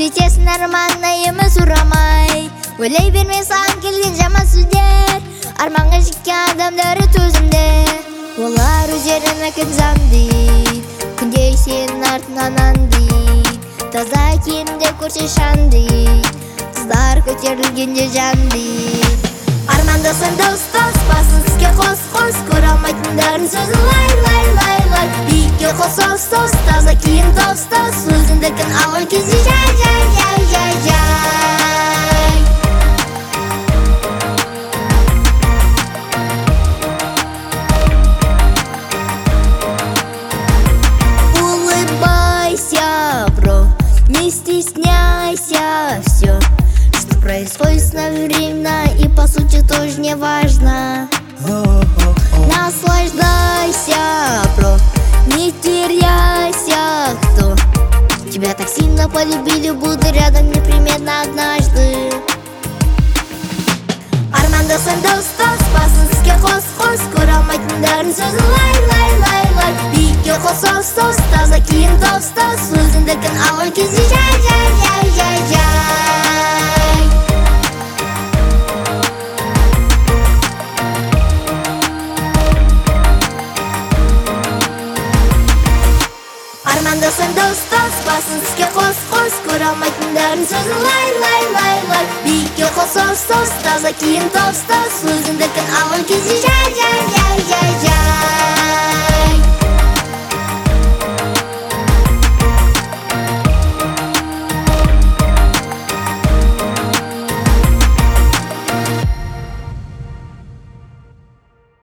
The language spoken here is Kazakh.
жетесің арманына емі сұрамай. Ойлай берме саған келген жаман сөздер, арманға жеткен адамдары төзімді. Олар өздерін кім заңдейді, күнде сенің артынан аңдейді. Таза киімде көрсе шан дейді, қыздар көтерілгенде жан дейді. Армандасаң дос, басын іске қос, көре алмайтындардың сөзін лай. Биікке қос, таза киім тос, өзіңдікін алған кезде жай. Улыбайся, бро, не стесняйся, все, что происходит одновременно и по сути тоже не важно. Наслаждайся, бро, не теряйся, кто тебя так сильно полюбили, буду рядом непременно однажды. Армандасаң дос, басын іске қос, көре алмайтындардың сөзін лай. Биікке қос, таза киім тос, өзіңдікін алған кезде жай. Армандасаң дос, басын іске қос, көре алмайтындардың сөзін лай. Биікке қос, таза киім тос, өзіңдікін алған кезде жай.